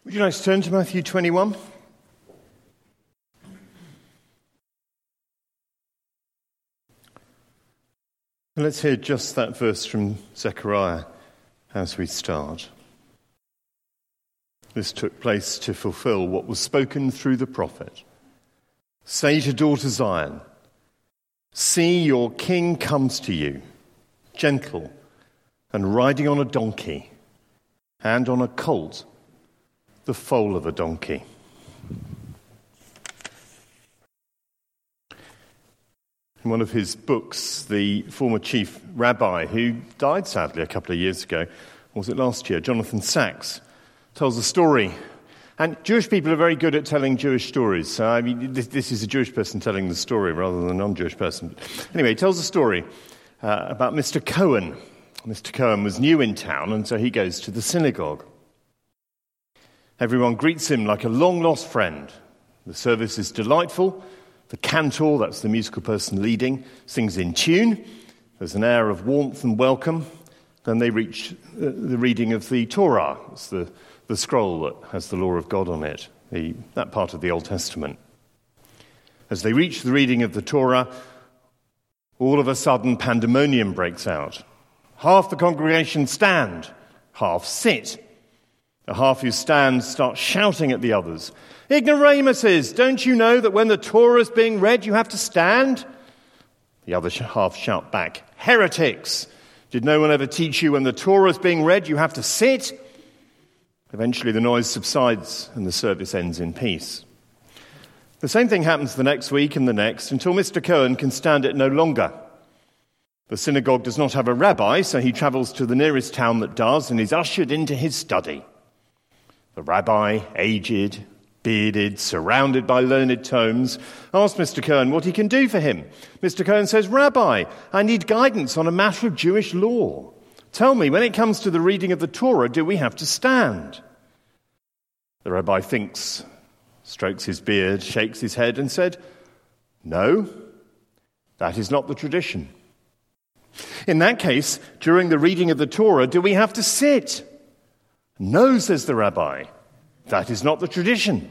Would you like to turn to Matthew 21? Let's hear just that verse from Zechariah as we start. This took place to fulfill what was spoken through the prophet. Say to daughter Zion, see, your king comes to you, gentle and riding on a donkey, and on a colt, the foal of a donkey. In one of his books, the former chief rabbi, who died sadly a couple of years ago, or was it last year, Jonathan Sacks, tells a story. And Jewish people are very good at telling Jewish stories. So, I mean, this is a Jewish person telling the story rather than a non-Jewish person. Anyway, he tells a story about Mr. Cohen. Mr. Cohen was new in town, and so he goes to the synagogue. Everyone greets him like a long-lost friend. The service is delightful. The cantor, that's the musical person leading, sings in tune. There's an air of warmth and welcome. Then they reach the reading of the Torah. It's the scroll that has the law of God on it, that part of the Old Testament. As they reach the reading of the Torah, all of a sudden pandemonium breaks out. Half the congregation stand, half sit. The half who stand start shouting at the others. Ignoramuses, don't you know that when the Torah is being read, you have to stand? The other half shout back, heretics! Did no one ever teach you when the Torah is being read, you have to sit? Eventually the noise subsides and the service ends in peace. The same thing happens the next week and the next until Mr. Cohen can stand it no longer. The synagogue does not have a rabbi, so he travels to the nearest town that does and is ushered into his study. The rabbi, aged, bearded, surrounded by learned tomes, asks Mr. Cohen what he can do for him. Mr. Cohen says, Rabbi, I need guidance on a matter of Jewish law. Tell me, when it comes to the reading of the Torah, do we have to stand? The rabbi thinks, strokes his beard, shakes his head and said, no, that is not the tradition. In that case, during the reading of the Torah, do we have to sit? No, says the rabbi, that is not the tradition.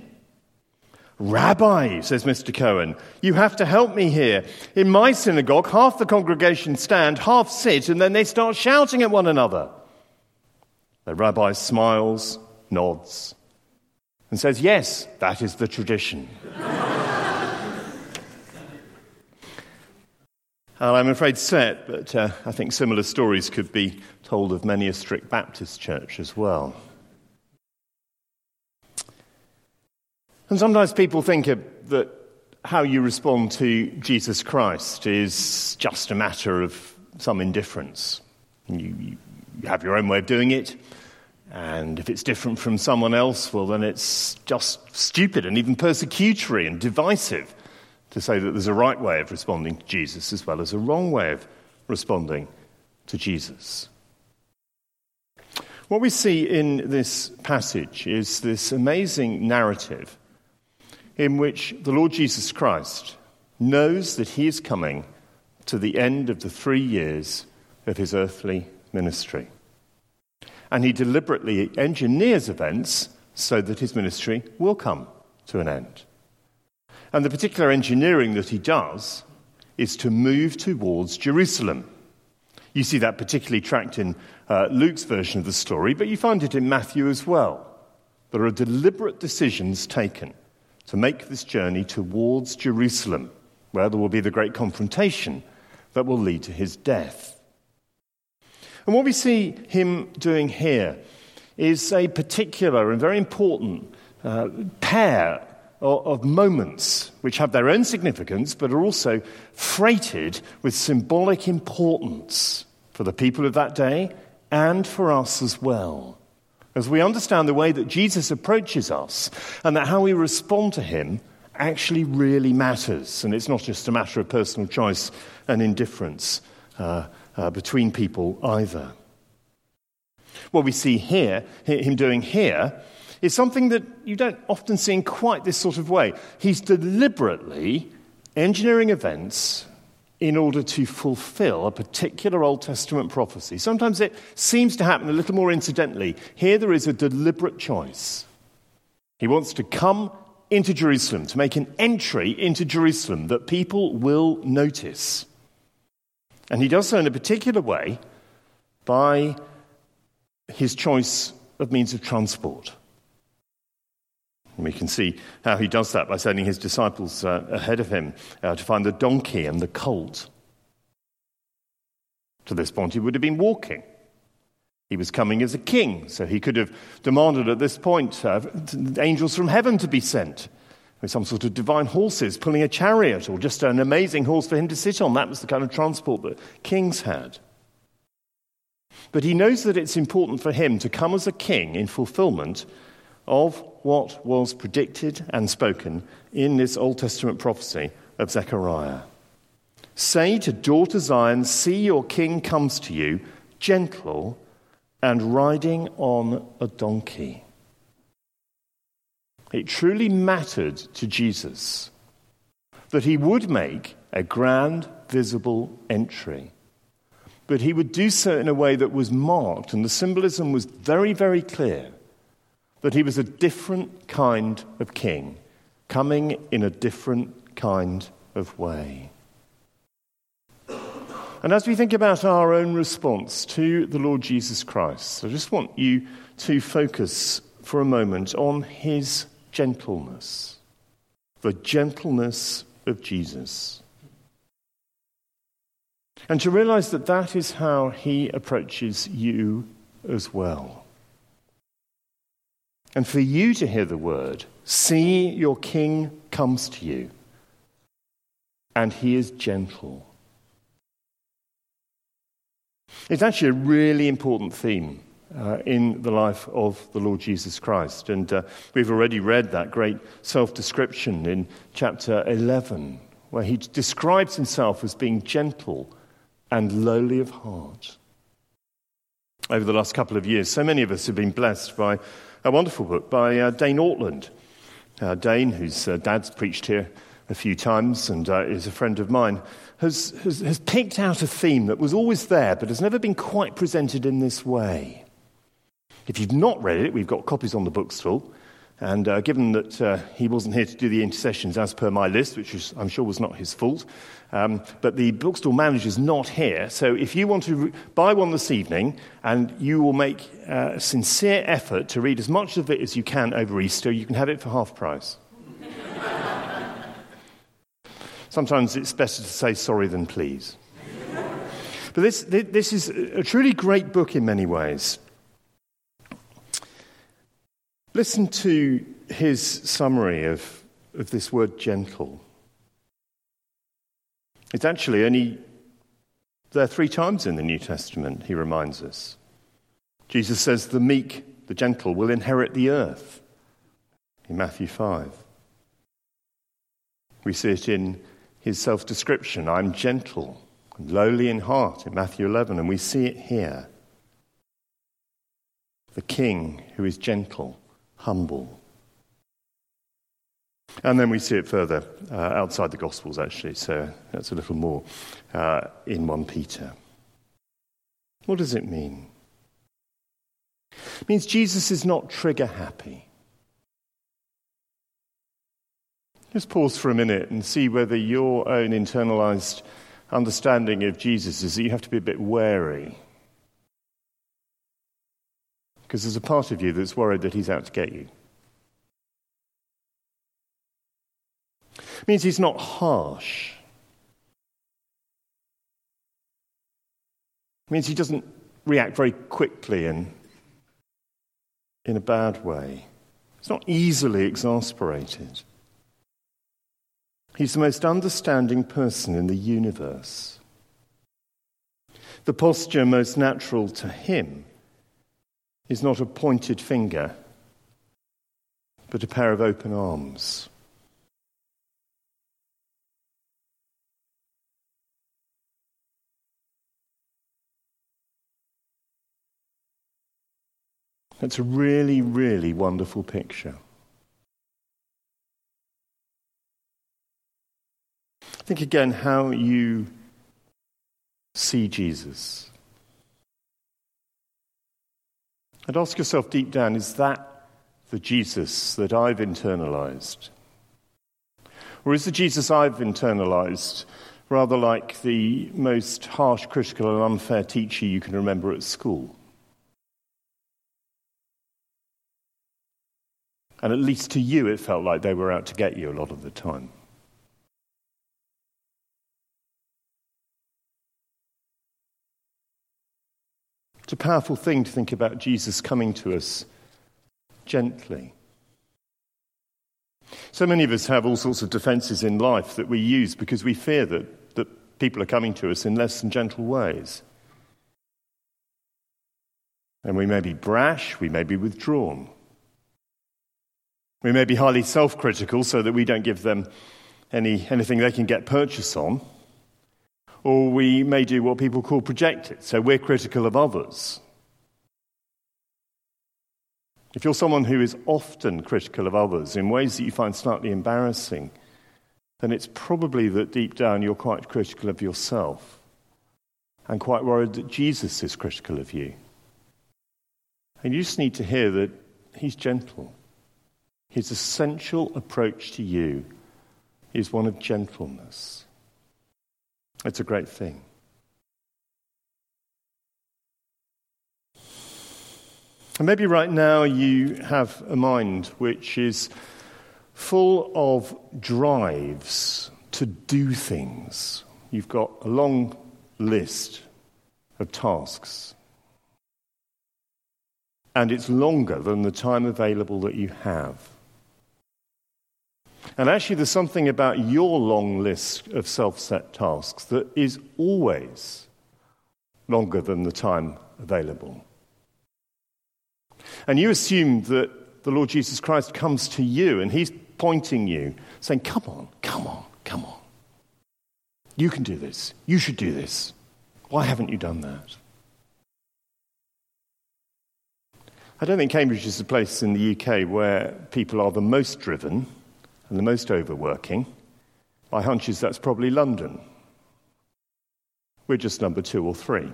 Rabbi, says Mr. Cohen, you have to help me here. In my synagogue, half the congregation stand, half sit, and then they start shouting at one another. The rabbi smiles, nods, and says, yes, that is the tradition. And I'm afraid sad, but I think similar stories could be told of many a strict Baptist church as well. And sometimes people think that how you respond to Jesus Christ is just a matter of some indifference. You have your own way of doing it, and if it's different from someone else, well, then it's just stupid and even persecutory and divisive to say that there's a right way of responding to Jesus as well as a wrong way of responding to Jesus. What we see in this passage is this amazing narrative in which the Lord Jesus Christ knows that he is coming to the end of the 3 years of his earthly ministry. And he deliberately engineers events so that his ministry will come to an end. And the particular engineering that he does is to move towards Jerusalem. You see that particularly tracked in Luke's version of the story, but you find it in Matthew as well. There are deliberate decisions taken to make this journey towards Jerusalem, where there will be the great confrontation that will lead to his death. And what we see him doing here is a particular and very important pair of moments which have their own significance but are also freighted with symbolic importance for the people of that day and for us as well. As we understand the way that Jesus approaches us and that how we respond to him actually really matters. And it's not just a matter of personal choice and indifference between people either. What we see here, him doing here, is something that you don't often see in quite this sort of way. He's deliberately engineering events in order to fulfill a particular Old Testament prophecy. Sometimes it seems to happen a little more incidentally. Here there is a deliberate choice. He wants to come into Jerusalem, to make an entry into Jerusalem that people will notice. And he does so in a particular way by his choice of means of transport. And we can see how he does that by sending his disciples ahead of him to find the donkey and the colt. To this point, he would have been walking. He was coming as a king, so he could have demanded at this point angels from heaven to be sent with some sort of divine horses pulling a chariot or just an amazing horse for him to sit on. That was the kind of transport that kings had. But he knows that it's important for him to come as a king in fulfillment of what was predicted and spoken in this Old Testament prophecy of Zechariah. Say to daughter Zion, see your king comes to you, gentle and riding on a donkey. It truly mattered to Jesus that he would make a grand, visible entry. But he would do so in a way that was marked, and the symbolism was very, very clear, that he was a different kind of king, coming in a different kind of way. And as we think about our own response to the Lord Jesus Christ, I just want you to focus for a moment on his gentleness, the gentleness of Jesus. And to realize that that is how he approaches you as well. And for you to hear the word, see your king comes to you, and he is gentle. It's actually a really important theme in the life of the Lord Jesus Christ. And we've already read that great self-description in chapter 11, where he describes himself as being gentle and lowly of heart. Over the last couple of years, so many of us have been blessed by a wonderful book by Dane Ortland. Dane, whose dad's preached here a few times and is a friend of mine, has picked out a theme that was always there but has never been quite presented in this way. If you've not read it, we've got copies on the bookstall. And given that he wasn't here to do the intercessions as per my list, which I'm sure was not his fault, but the bookstall manager's not here. So if you want to buy one this evening, and you will make a sincere effort to read as much of it as you can over Easter, you can have it for half price. Sometimes it's better to say sorry than please. But this is a truly great book in many ways. Listen to his summary of this word gentle. It's actually only there 3 times in the New Testament, he reminds us. Jesus says the meek, the gentle, will inherit the earth in Matthew 5. We see it in his self-description, I'm gentle and lowly in heart in Matthew 11, and we see it here. The king who is gentle, humble. And then we see it further outside the Gospels, actually, so that's a little more in 1 Peter. What does it mean? It means Jesus is not trigger happy. Just pause for a minute and see whether your own internalized understanding of Jesus is that you have to be a bit wary. Because there's a part of you that's worried that he's out to get you. It means he's not harsh. It means he doesn't react very quickly and in a bad way. He's not easily exasperated. He's the most understanding person in the universe. The posture most natural to him is not a pointed finger, but a pair of open arms. That's a really, really wonderful picture. Think again how you see Jesus. And ask yourself deep down, is that the Jesus that I've internalized? Or is the Jesus I've internalized rather like the most harsh, critical, and unfair teacher you can remember at school? And at least to you, it felt like they were out to get you a lot of the time. It's a powerful thing to think about Jesus coming to us gently. So many of us have all sorts of defenses in life that we use because we fear that people are coming to us in less than gentle ways. And we may be brash, we may be withdrawn. We may be highly self-critical so that we don't give them anything they can get purchase on. Or we may do what people call projected, so we're critical of others. If you're someone who is often critical of others in ways that you find slightly embarrassing, then it's probably that deep down you're quite critical of yourself and quite worried that Jesus is critical of you. And you just need to hear that he's gentle. His essential approach to you is one of gentleness. It's a great thing. And maybe right now you have a mind which is full of drives to do things. You've got a long list of tasks. And it's longer than the time available that you have. And actually, there's something about your long list of self-set tasks that is always longer than the time available. And you assume that the Lord Jesus Christ comes to you and he's pointing you, saying, come on, come on, come on. You can do this. You should do this. Why haven't you done that? I don't think Cambridge is a place in the UK where people are the most driven and the most overworking. My hunch is that's probably London. We're just number 2 or 3.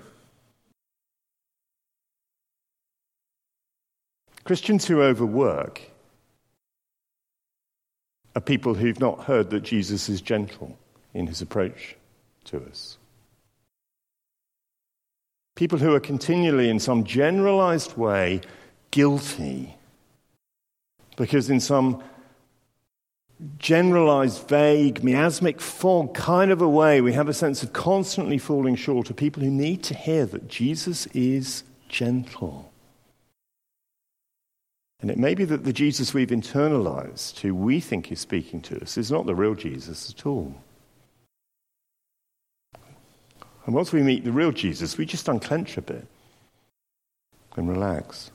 Christians who overwork are people who've not heard that Jesus is gentle in his approach to us. People who are continually, in some generalized way, guilty because in some generalized, vague, miasmic fog kind of a way, we have a sense of constantly falling short of people who need to hear that Jesus is gentle. And it may be that the Jesus we've internalized, who we think is speaking to us, is not the real Jesus at all. And once we meet the real Jesus, we just unclench a bit and relax.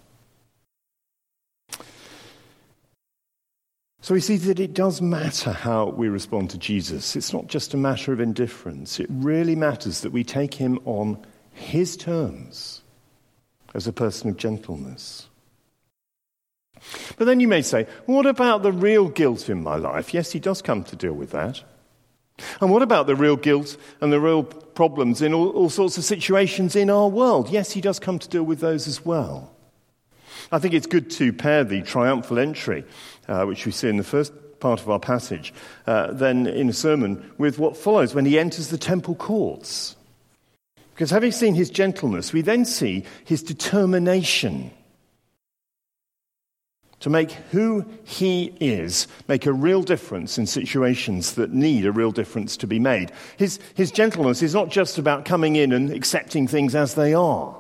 So we see that it does matter how we respond to Jesus. It's not just a matter of indifference. It really matters that we take him on his terms as a person of gentleness. But then you may say, what about the real guilt in my life? Yes, he does come to deal with that. And what about the real guilt and the real problems in all sorts of situations in our world? Yes, he does come to deal with those as well. I think it's good to pair the triumphal entry, which we see in the first part of our passage, then in a sermon, with what follows when he enters the temple courts. Because having seen his gentleness, we then see his determination to make who he is make a real difference in situations that need a real difference to be made. His gentleness is not just about coming in and accepting things as they are.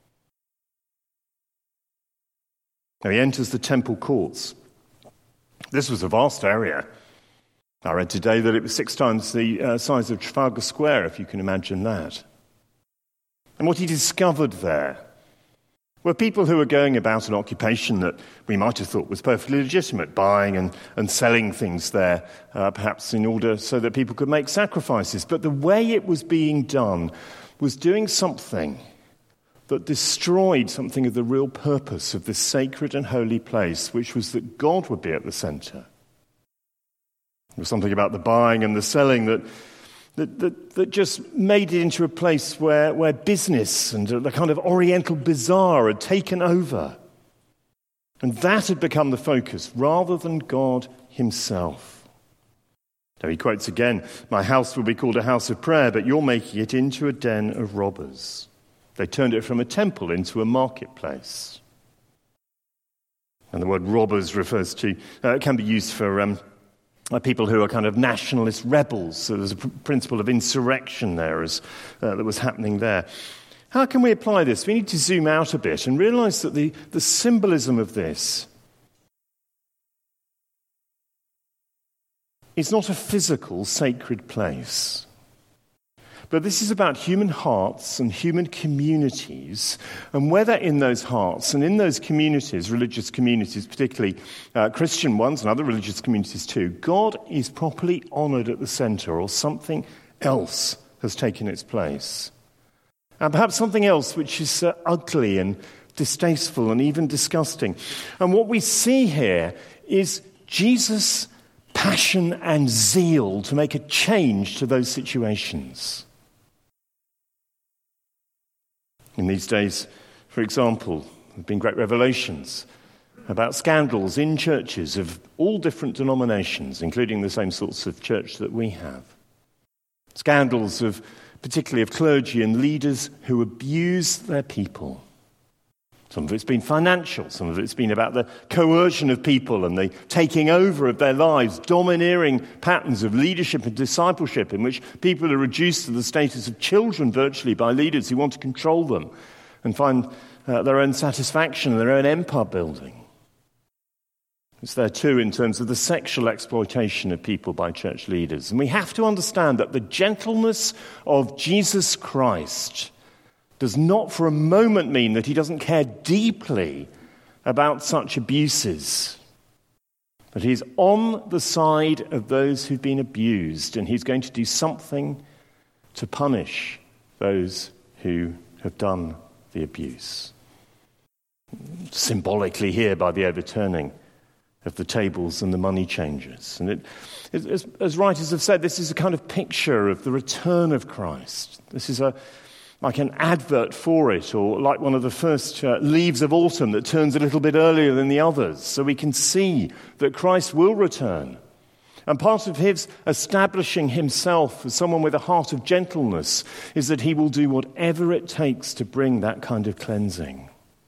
Now, he enters the temple courts. This was a vast area. I read today that it was 6 times the size of Trafalgar Square, if you can imagine that. And what he discovered there were people who were going about an occupation that we might have thought was perfectly legitimate, buying and selling things there, perhaps in order so that people could make sacrifices. But the way it was being done was doing something that destroyed something of the real purpose of this sacred and holy place, which was that God would be at the center. There was something about the buying and the selling that just made it into a place where business and the kind of oriental bazaar had taken over. And that had become the focus rather than God himself. Now he quotes again, "My house will be called a house of prayer, but you're making it into a den of robbers." They turned it from a temple into a marketplace. And the word robbers refers to, can be used for people who are kind of nationalist rebels. So there's a principle of insurrection there that was happening there. How can we apply this? We need to zoom out a bit and realize that the symbolism of this is not a physical sacred place. But this is about human hearts and human communities, and whether in those hearts and in those communities, religious communities, particularly Christian ones and other religious communities too, God is properly honoured at the centre, or something else has taken its place. And perhaps something else which is ugly and distasteful and even disgusting. And what we see here is Jesus' passion and zeal to make a change to those situations. In these days, for example, there have been great revelations about scandals in churches of all different denominations, including the same sorts of church that we have. Scandals particularly of clergy and leaders who abuse their people. Some of it's been financial, some of it's been about the coercion of people and the taking over of their lives, domineering patterns of leadership and discipleship in which people are reduced to the status of children virtually by leaders who want to control them and find their own satisfaction and their own empire building. It's there too in terms of the sexual exploitation of people by church leaders. And we have to understand that the gentleness of Jesus Christ does not for a moment mean that he doesn't care deeply about such abuses. But he's on the side of those who've been abused, and he's going to do something to punish those who have done the abuse. Symbolically here by the overturning of the tables and the money changers. And as writers have said, this is a kind of picture of the return of Christ. This is like an advert for it, or like one of the first leaves of autumn that turns a little bit earlier than the others, so we can see that Christ will return. And part of his establishing himself as someone with a heart of gentleness is that he will do whatever it takes to bring that kind of cleansing.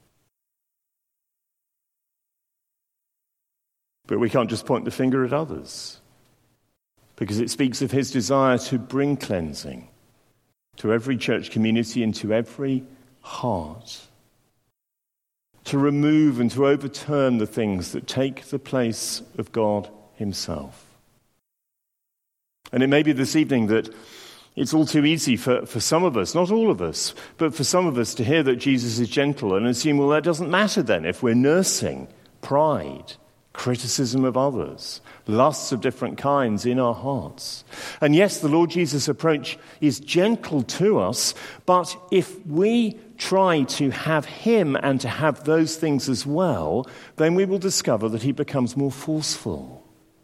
But we can't just point the finger at others, because it speaks of his desire to bring cleansing to every church community and to every heart, to remove and to overturn the things that take the place of God himself. And it may be this evening that it's all too easy for some of us, not all of us, but for some of us to hear that Jesus is gentle and assume, well, that doesn't matter then if we're nursing pride, criticism of others, lusts of different kinds in our hearts. And yes, the Lord Jesus' approach is gentle to us, but if we try to have him and to have those things as well, then we will discover that he becomes more forceful.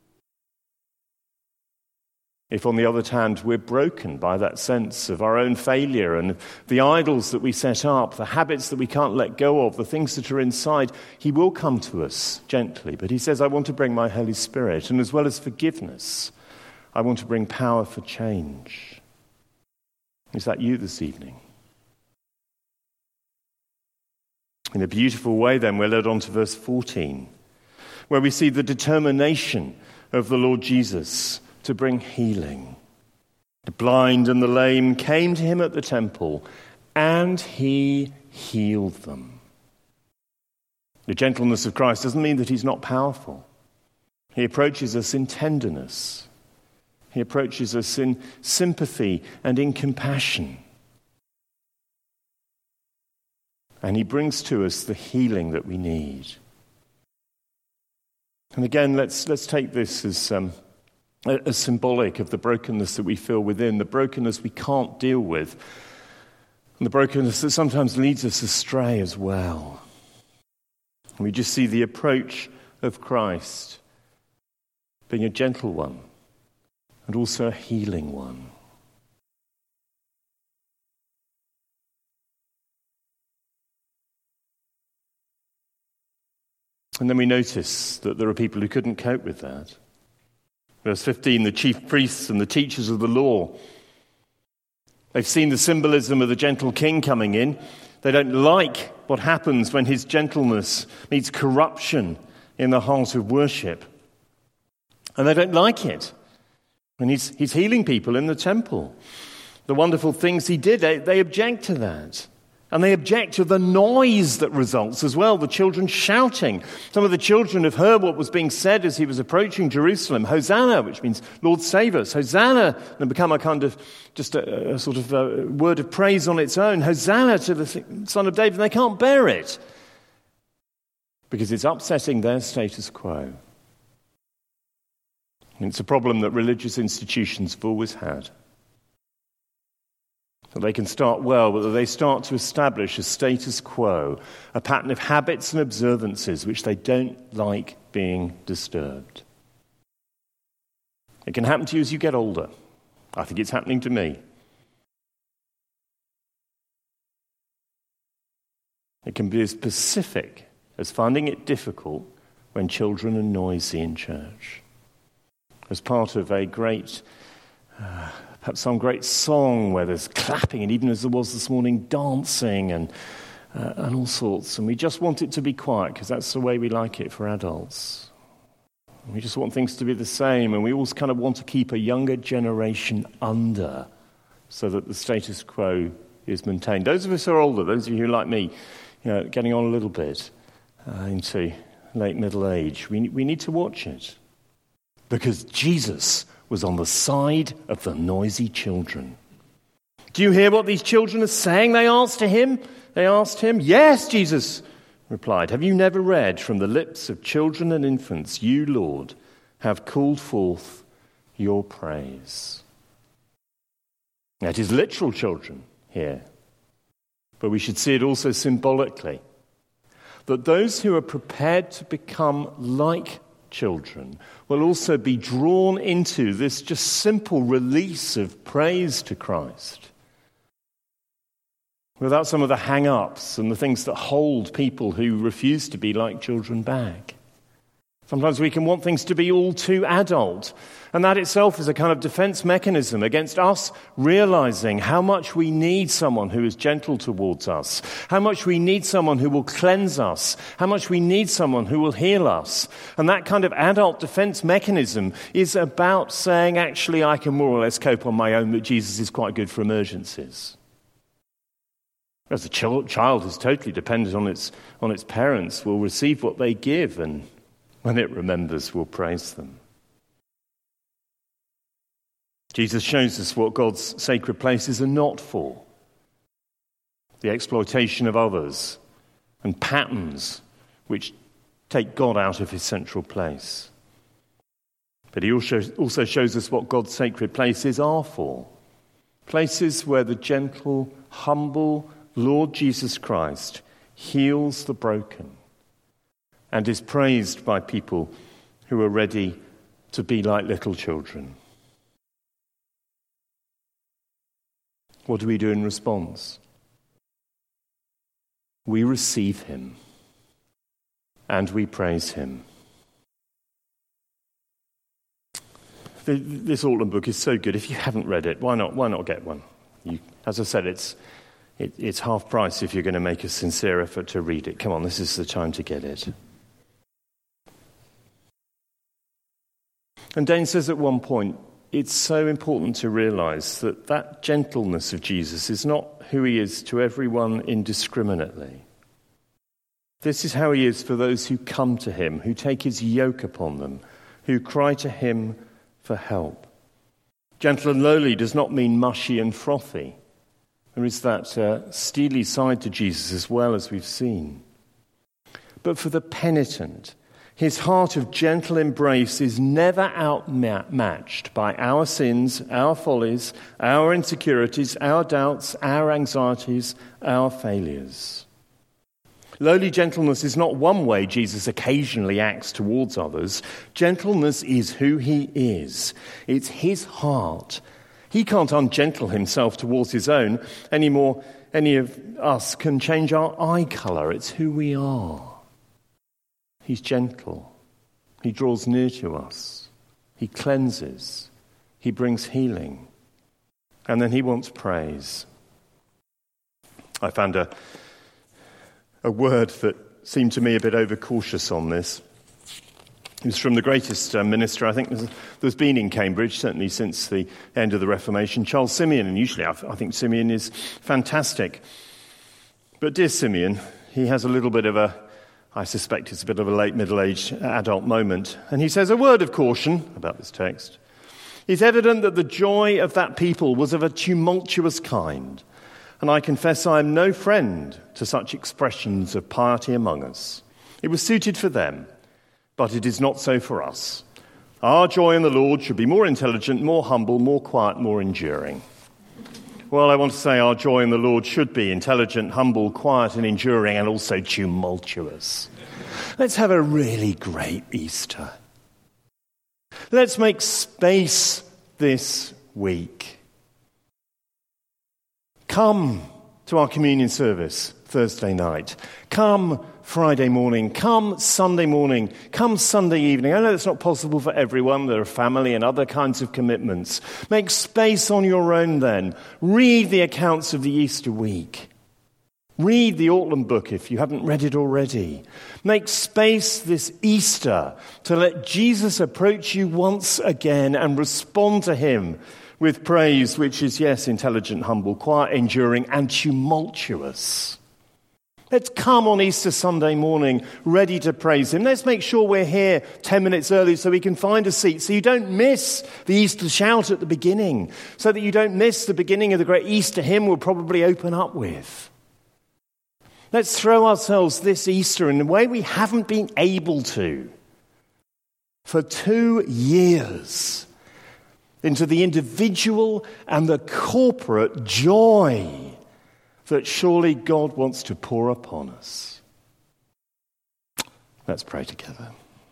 If, on the other hand, we're broken by that sense of our own failure and the idols that we set up, the habits that we can't let go of, the things that are inside, he will come to us gently. But he says, I want to bring my Holy Spirit, and as well as forgiveness, I want to bring power for change. Is that you this evening? In a beautiful way, then, we're led on to verse 14, where we see the determination of the Lord Jesus to bring healing. The blind and the lame came to him at the temple, and he healed them. The gentleness of Christ doesn't mean that he's not powerful. He approaches us in tenderness. He approaches us in sympathy and in compassion. And he brings to us the healing that we need. And again, let's take this as symbolic of the brokenness that we feel within, the brokenness we can't deal with, and the brokenness that sometimes leads us astray as well. And we just see the approach of Christ being a gentle one and also a healing one. And then we notice that there are people who couldn't cope with that. Verse 15, the chief priests and the teachers of the law. They've seen the symbolism of the gentle king coming in. They don't like what happens when his gentleness meets corruption in the heart of worship. And they don't like it when he's healing people in the temple. The wonderful things he did, they object to that. And they object to the noise that results as well, the children shouting. Some of the children have heard what was being said as he was approaching Jerusalem. Hosanna, which means Lord save us. Hosanna, and become a kind of, just a sort of a word of praise on its own. Hosanna to the Son of David. And they can't bear it because it's upsetting their status quo. And it's a problem that religious institutions have always had. That they can start well, but that they start to establish a status quo, a pattern of habits and observances which they don't like being disturbed. It can happen to you as you get older. I think it's happening to me. It can be as specific as finding it difficult when children are noisy in church. As part of a great perhaps some great song where there's clapping, and even as there was this morning, dancing and all sorts. And we just want it to be quiet because that's the way we like it for adults. We just want things to be the same, and we always kind of want to keep a younger generation under so that the status quo is maintained. Those of us who are older, those of you who like me, getting on a little bit into late middle age, we need to watch it because Jesus was on the side of the noisy children. Do you hear what these children are saying? They asked him. Yes, Jesus replied. Have you never read from the lips of children and infants, you, Lord, have called forth your praise? Now, it is literal children here, but we should see it also symbolically. That those who are prepared to become like children will also be drawn into this just simple release of praise to Christ without some of the hang-ups and the things that hold people who refuse to be like children back. Sometimes we can want things to be all too adult, and that itself is a kind of defense mechanism against us realizing how much we need someone who is gentle towards us, how much we need someone who will cleanse us, how much we need someone who will heal us. And that kind of adult defense mechanism is about saying, actually, I can more or less cope on my own, but Jesus is quite good for emergencies. As a child is totally dependent on its parents, will receive what they give, and when it remembers, will praise them. Jesus shows us what God's sacred places are not for. The exploitation of others and patterns which take God out of his central place. But he also shows us what God's sacred places are for. Places where the gentle, humble Lord Jesus Christ heals the broken and is praised by people who are ready to be like little children. What do we do in response? We receive him and we praise him. This Ortland book is so good. If you haven't read it, why not get one? As I said, it's half price if you're going to make a sincere effort to read it. Come on, this is the time to get it. And Dane says at one point, it's so important to realize that gentleness of Jesus is not who he is to everyone indiscriminately. This is how he is for those who come to him, who take his yoke upon them, who cry to him for help. Gentle and lowly does not mean mushy and frothy. There is that steely side to Jesus as well, as we've seen. But for the penitent, his heart of gentle embrace is never outmatched by our sins, our follies, our insecurities, our doubts, our anxieties, our failures. Lowly gentleness is not one way Jesus occasionally acts towards others. Gentleness is who he is. It's his heart. He can't ungentle himself towards his own any more. Any of us can change our eye colour. It's who we are. He's gentle. He draws near to us. He cleanses. He brings healing. And then he wants praise. I found a word that seemed to me a bit overcautious on this. It was from the greatest minister I think there's been in Cambridge, certainly since the end of the Reformation, Charles Simeon. And usually I think Simeon is fantastic. But dear Simeon, he has a little bit of I suspect it's a bit of a late middle-aged adult moment. And he says, a word of caution about this text. It's evident that the joy of that people was of a tumultuous kind. And I confess I am no friend to such expressions of piety among us. It was suited for them, but it is not so for us. Our joy in the Lord should be more intelligent, more humble, more quiet, more enduring. Well, I want to say our joy in the Lord should be intelligent, humble, quiet, and enduring, and also tumultuous. Let's have a really great Easter. Let's make space this week. Come to our communion service Thursday night. Come Friday morning. Come Sunday morning. Come Sunday evening. I know it's not possible for everyone. There are family and other kinds of commitments. Make space on your own then. Read the accounts of the Easter week. Read the Ortland book if you haven't read it already. Make space this Easter to let Jesus approach you once again and respond to him with praise, which is, yes, intelligent, humble, quiet, enduring, and tumultuous. Let's come on Easter Sunday morning ready to praise him. Let's make sure we're here 10 minutes early so we can find a seat, so you don't miss the Easter shout at the beginning, so that you don't miss the beginning of the great Easter hymn we'll probably open up with. Let's throw ourselves this Easter in a way we haven't been able to for 2 years into the individual and the corporate joy that surely God wants to pour upon us. Let's pray together.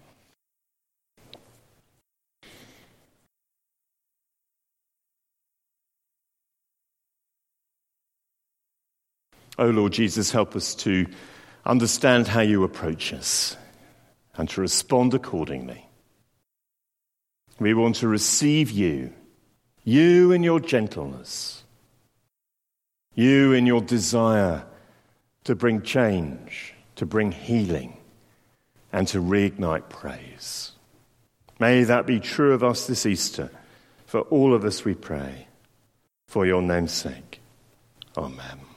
Oh Lord Jesus, help us to understand how you approach us and to respond accordingly. We want to receive you in your gentleness, you in your desire to bring change, to bring healing, and to reignite praise. May that be true of us this Easter. For all of us we pray, for your name's sake. Amen.